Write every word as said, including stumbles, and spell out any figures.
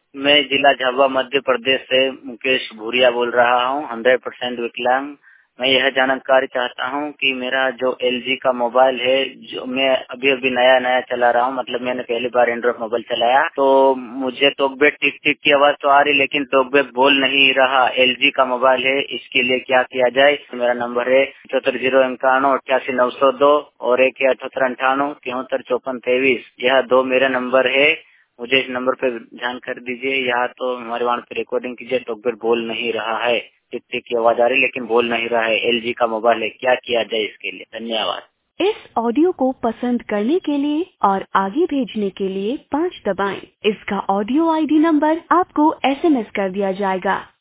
मैं जिला झाबुआ मध्य प्रदेश से मुकेश भूरिया बोल रहा हूँ, हंड्रेड परसेंट विकलांग। मैं यह जानकारी चाहता हूँ कि मेरा जो एलजी का मोबाइल है, जो मैं अभी अभी नया नया चला रहा हूँ, मतलब मैंने पहली बार एंड्रॉइड मोबाइल चलाया, तो मुझे टॉकबैक टिक टिक की आवाज तो आ रही, लेकिन टॉकबैक बोल नहीं रहा। एलजी का मोबाइल है, इसके लिए क्या किया जाए? मेरा नंबर है चौहत्तर जीरो इक्यानवे अट्ठासी नौ सौ दो और एक है अठहत्तर अंठानवे तिहत्तर चौपन तेईस। यह दो मेरा नंबर है, मुझे इस नंबर पे जानकारी दीजिए। यहाँ तो हमारे वहाँ पे रिकॉर्डिंग कीजिए। टॉकबैक बोल नहीं रहा है, टिक टिक की आवाज आ रही लेकिन बोल नहीं रहा है। एलजी का मोबाइल है, क्या किया जाए इसके लिए? धन्यवाद। इस ऑडियो को पसंद करने के लिए और आगे भेजने के लिए पाँच दबाएं। इसका ऑडियो आईडी नंबर आपको एसएमएस कर दिया जाएगा।